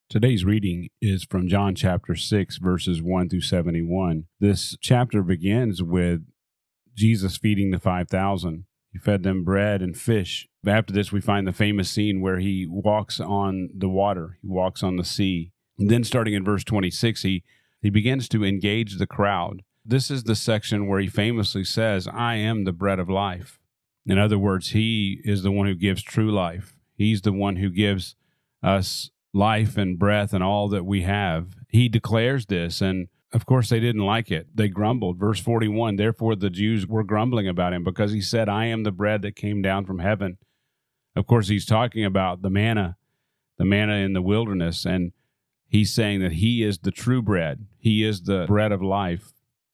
Today's reading is from John chapter 6, verses 1 through 71. This chapter begins with Jesus feeding the 5,000. He fed them bread and fish. After this, we find the famous scene where he walks on the water, he walks on the sea. And then starting in verse 26, he begins to engage the crowd. This is the section where he famously says, "I am the bread of life." In other words, he is the one who gives true life. He's the one who gives us life and breath and all that we have. He declares this, and of course they didn't like it. They grumbled. Verse 41, therefore the Jews were grumbling about him because he said, "I am the bread that came down from heaven." Of course, he's talking about the manna in the wilderness, and he's saying that he is the true bread. He is the bread of life.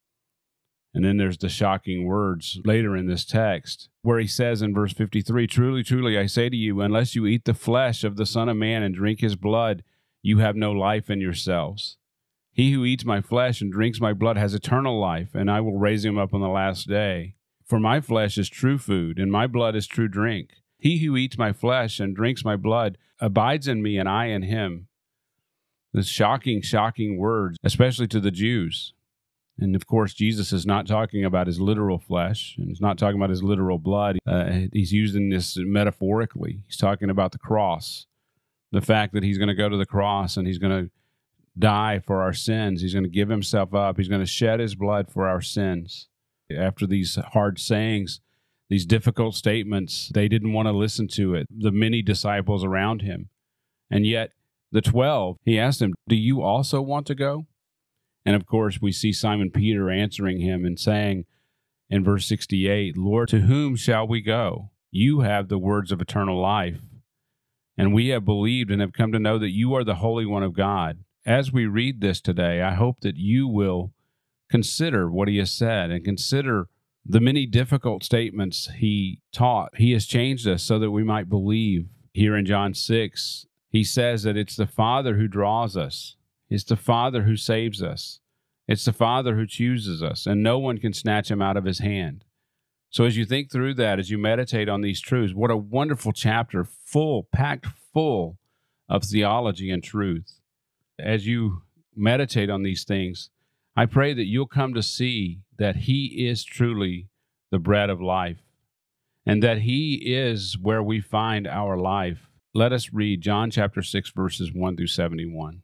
And then there's the shocking words later in this text where he says in verse 53, "Truly, truly, I say to you, unless you eat the flesh of the Son of Man and drink his blood, you have no life in yourselves. He who eats my flesh and drinks my blood has eternal life, and I will raise him up on the last day. For my flesh is true food, and my blood is true drink. He who eats my flesh and drinks my blood abides in me, and I in him." This shocking, shocking words, especially to the Jews. And of course, Jesus is not talking about his literal flesh, and he's not talking about his literal blood. He's using this metaphorically. He's talking about the cross, the fact that he's going to go to the cross and he's going to die for our sins. He's going to give himself up. He's going to shed his blood for our sins. After these hard sayings, these difficult statements, they didn't want to listen to it, the many disciples around him. And yet, the 12, he asked them, "Do you also want to go?" And of course, we see Simon Peter answering him and saying in verse 68, "Lord, to whom shall we go? You have the words of eternal life. And we have believed and have come to know that you are the Holy One of God." As we read this today, I hope that you will consider what he has said and consider the many difficult statements he taught. He has changed us so that we might believe. Here in John 6, he says that it's the Father who draws us. It's the Father who saves us. It's the Father who chooses us, and no one can snatch him out of his hand. So as you think through that, as you meditate on these truths, what a wonderful chapter, packed full of theology and truth. As you meditate on these things, I pray that you'll come to see that he is truly the bread of life, and that he is where we find our life. Let us read John chapter 6, verses 1 through 71.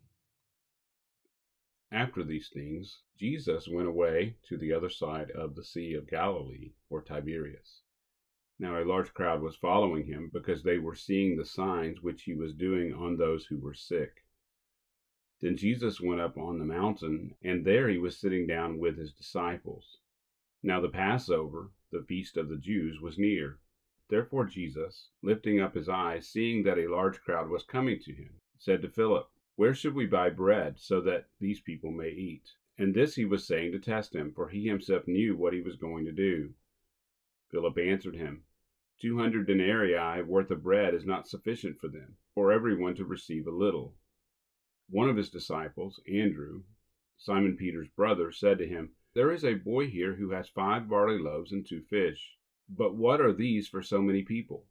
After these things, Jesus went away to the other side of the Sea of Galilee, or Tiberias. Now a large crowd was following him because they were seeing the signs which he was doing on those who were sick. Then Jesus went up on the mountain, and there he was sitting down with his disciples. Now the Passover, the feast of the Jews, was near. Therefore Jesus, lifting up his eyes, seeing that a large crowd was coming to him, said to Philip, "Where should we buy bread so that these people may eat?" And this he was saying to test him, for he himself knew what he was going to do. Philip answered him, 200 denarii worth of bread is not sufficient for them, for everyone to receive a little. One of his disciples, Andrew, Simon Peter's brother, said to him, "There is a boy here who has 5 barley loaves and 2 fish. But what are these for so many people?"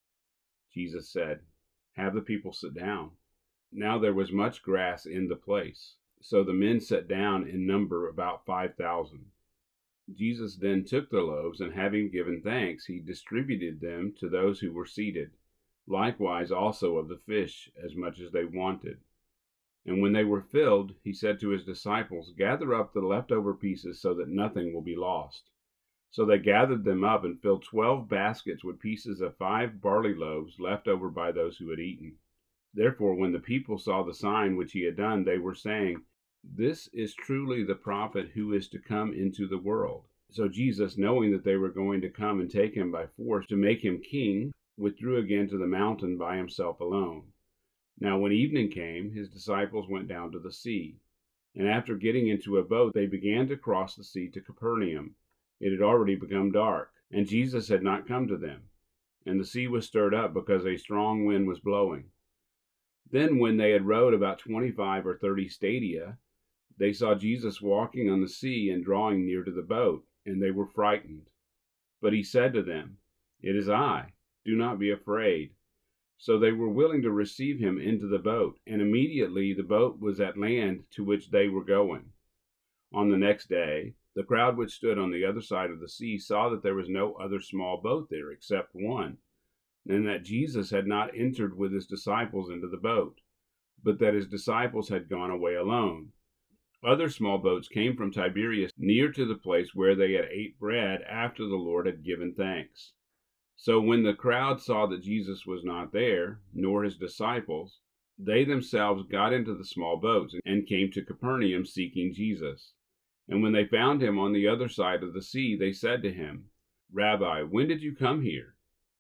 Jesus said, "Have the people sit down." Now there was much grass in the place, so the men sat down in number about 5,000. Jesus then took the loaves, and having given thanks, he distributed them to those who were seated, likewise also of the fish, as much as they wanted. And when they were filled, he said to his disciples, "Gather up the leftover pieces so that nothing will be lost." So they gathered them up and filled 12 baskets with pieces of 5 barley loaves left over by those who had eaten. Therefore, when the people saw the sign which he had done, they were saying, "This is truly the prophet who is to come into the world." So Jesus, knowing that they were going to come and take him by force to make him king, withdrew again to the mountain by himself alone. Now when evening came, his disciples went down to the sea. And after getting into a boat, they began to cross the sea to Capernaum. It had already become dark, and Jesus had not come to them. And the sea was stirred up because a strong wind was blowing. Then when they had rowed about 25 or 30 stadia, they saw Jesus walking on the sea and drawing near to the boat, and they were frightened. But he said to them, "It is I, do not be afraid." So they were willing to receive him into the boat, and immediately the boat was at land to which they were going. On the next day, the crowd which stood on the other side of the sea saw that there was no other small boat there except one, and that Jesus had not entered with his disciples into the boat, but that his disciples had gone away alone. Other small boats came from Tiberias near to the place where they had ate bread after the Lord had given thanks. So when the crowd saw that Jesus was not there, nor his disciples, they themselves got into the small boats and came to Capernaum seeking Jesus. And when they found him on the other side of the sea, they said to him, Rabbi, when did you come here?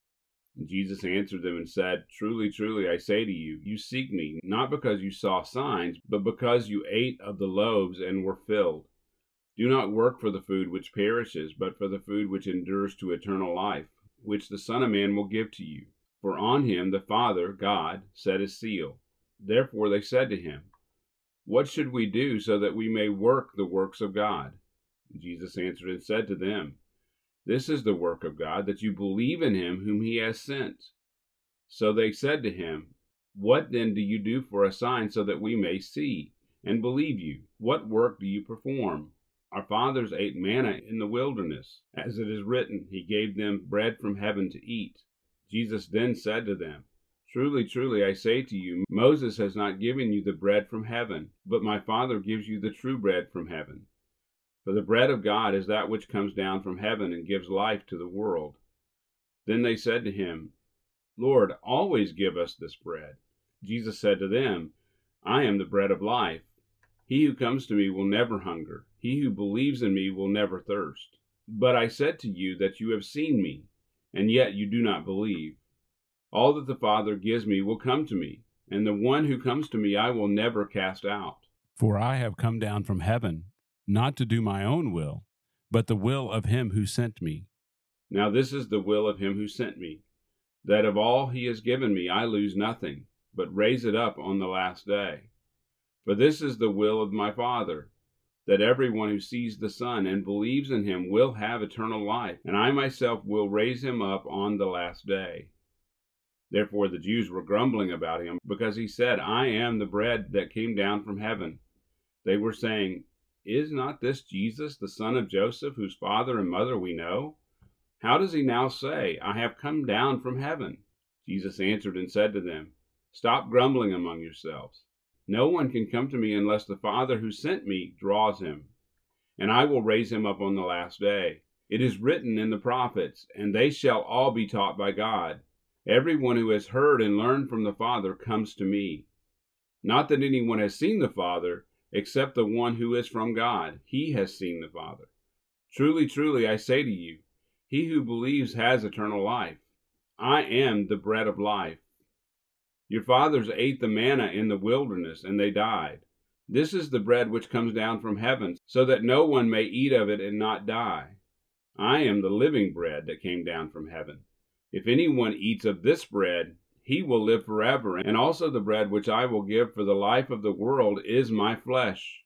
And Jesus answered them and said, Truly, truly, I say to you, you seek me, not because you saw signs, but because you ate of the loaves and were filled. Do not work for the food which perishes, but for the food which endures to eternal life, which the Son of Man will give to you. For on him the Father, God, set his seal. Therefore they said to him, What should we do so that we may work the works of God? And Jesus answered and said to them, This is the work of God, that you believe in him whom he has sent. So they said to him, What then do you do for a sign so that we may see and believe you? What work do you perform? Our fathers ate manna in the wilderness. As it is written, he gave them bread from heaven to eat. Jesus then said to them, Truly, truly, I say to you, Moses has not given you the bread from heaven, but my Father gives you the true bread from heaven. For the bread of God is that which comes down from heaven and gives life to the world. Then they said to him, Lord, always give us this bread. Jesus said to them, I am the bread of life. He who comes to me will never hunger. He who believes in me will never thirst. But I said to you that you have seen me, and yet you do not believe. All that the Father gives me will come to me, and the one who comes to me I will never cast out. For I have come down from heaven, not to do my own will, but the will of him who sent me. Now this is the will of him who sent me, that of all he has given me I lose nothing, but raise it up on the last day. For this is the will of my Father, that everyone who sees the Son and believes in him will have eternal life, and I myself will raise him up on the last day. Therefore the Jews were grumbling about him, because he said, I am the bread that came down from heaven. They were saying, Is not this Jesus, the son of Joseph, whose father and mother we know? How does he now say, I have come down from heaven? Jesus answered and said to them, Stop grumbling among yourselves. No one can come to me unless the Father who sent me draws him, and I will raise him up on the last day. It is written in the prophets, and they shall all be taught by God. Everyone who has heard and learned from the Father comes to me. Not that anyone has seen the Father, except the one who is from God. He has seen the Father. Truly, truly, I say to you, he who believes has eternal life. I am the bread of life. Your fathers ate the manna in the wilderness, and they died. This is the bread which comes down from heaven, so that no one may eat of it and not die. I am the living bread that came down from heaven. If anyone eats of this bread, he will live forever, and also the bread which I will give for the life of the world is my flesh.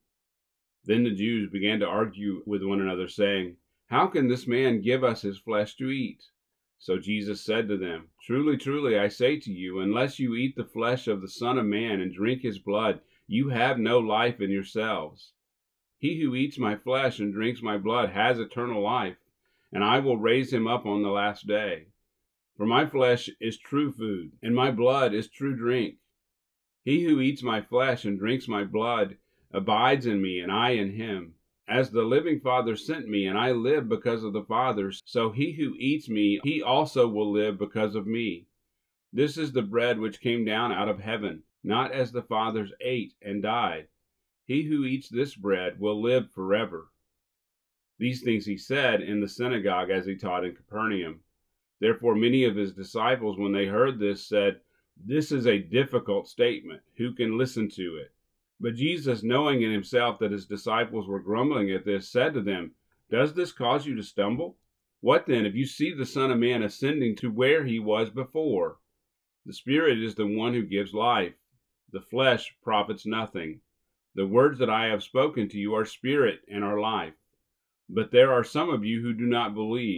Then the Jews began to argue with one another, saying, How can this man give us his flesh to eat? So Jesus said to them, Truly, truly, I say to you, unless you eat the flesh of the Son of Man and drink his blood, you have no life in yourselves. He who eats my flesh and drinks my blood has eternal life, and I will raise him up on the last day. For my flesh is true food, and my blood is true drink. He who eats my flesh and drinks my blood abides in me, and I in him. As the living Father sent me, and I live because of the Father, so he who eats me, he also will live because of me. This is the bread which came down out of heaven, not as the fathers ate and died. He who eats this bread will live forever. These things he said in the synagogue as he taught in Capernaum. Therefore many of his disciples, when they heard this, said, This is a difficult statement. Who can listen to it? But Jesus, knowing in himself that his disciples were grumbling at this, said to them, Does this cause you to stumble? What then, if you see the Son of Man ascending to where he was before? The Spirit is the one who gives life. The flesh profits nothing. The words that I have spoken to you are spirit and are life. But there are some of you who do not believe.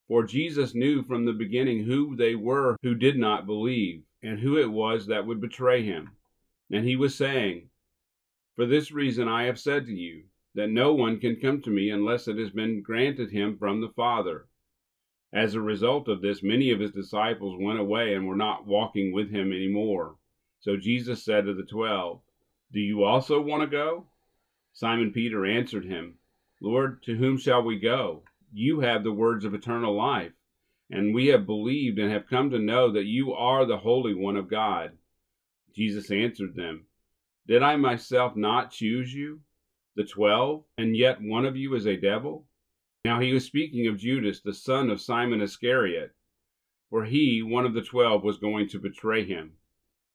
For Jesus knew from the beginning who they were who did not believe, and who it was that would betray him. And he was saying, "For this reason I have said to you, that no one can come to me unless it has been granted him from the Father." As a result of this, many of his disciples went away and were not walking with him anymore. So Jesus said to the 12, "Do you also want to go?" Simon Peter answered him, "Lord, to whom shall we go? You have the words of eternal life, and we have believed and have come to know that you are the Holy One of God." Jesus answered them, "Did I myself not choose you, the 12, and yet one of you is a devil?" Now he was speaking of Judas, the son of Simon Iscariot, for he, one of the 12, was going to betray him.